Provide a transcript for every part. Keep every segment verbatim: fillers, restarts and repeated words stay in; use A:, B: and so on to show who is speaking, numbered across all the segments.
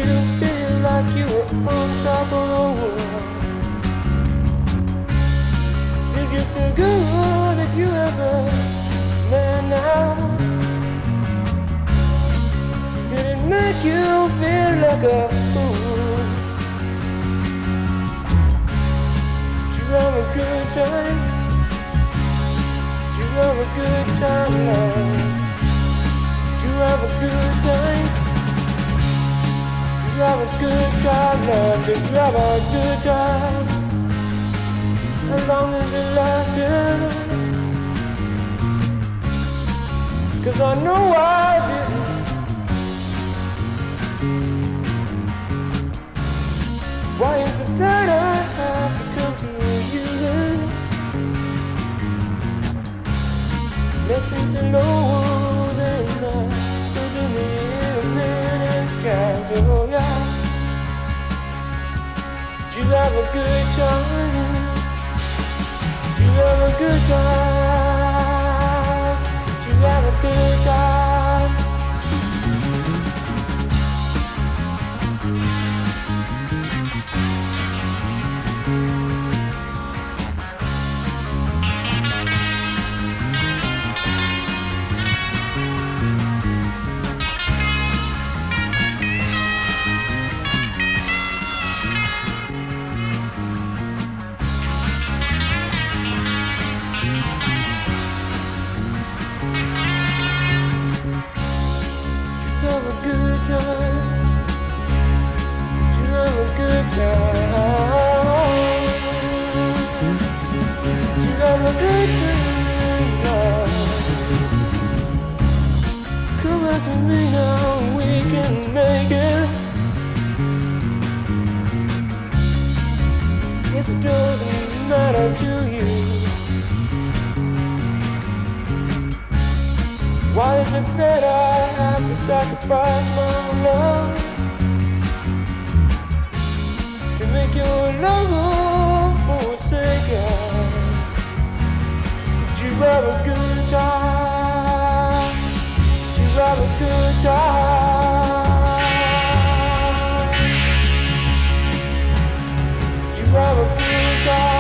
A: you feel like you were on top of the world? Did you feel good? Did you ever man now? Did it make you feel like a fool? Did you have a good time? Did you have a good time now? Did you have a good time? Did you have a good time now? Did you have a good time? As long as it lasted, 'cause I know I didn't. Why is it that I have to come to you? Makes me feel lower than the birds in the evening skies. Oh yeah. Did you have a good time? Did you have a good time? Did you have a good time? Have a good time. You have a good time. You have a good time now. Come back to me now, we can make it. Yes, it doesn't matter to you. Why is it that I have to sacrifice my love to make your love forsaken? Did you have a good time? Did you have a good time? Did you have a good time?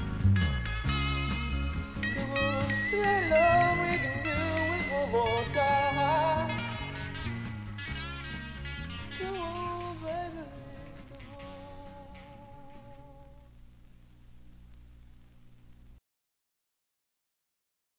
A: Come on, say love, we can do it one more time.